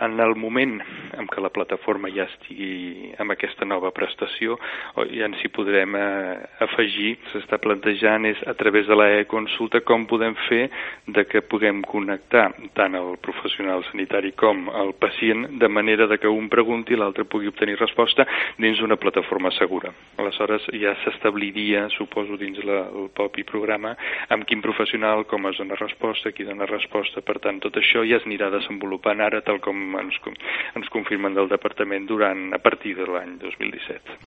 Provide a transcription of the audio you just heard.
En el moment en què la plataforma ja estigui amb aquesta nova prestació, ja ens hi podrem afegir. S'està plantejant és a través de la e-consulta com podem fer de que puguem connectar tant el professional sanitari com el pacient, de manera de que un pregunti i l'altre pugui obtenir resposta dins d'una plataforma segura. Aleshores ja s'establiria, suposo, dins el propi programa, amb quin professional, com es dona resposta, qui dona resposta. Per tant, tot això ja es anirà desenvolupant ara, tal com ens confirmen del departament, a partir de l'any 2017.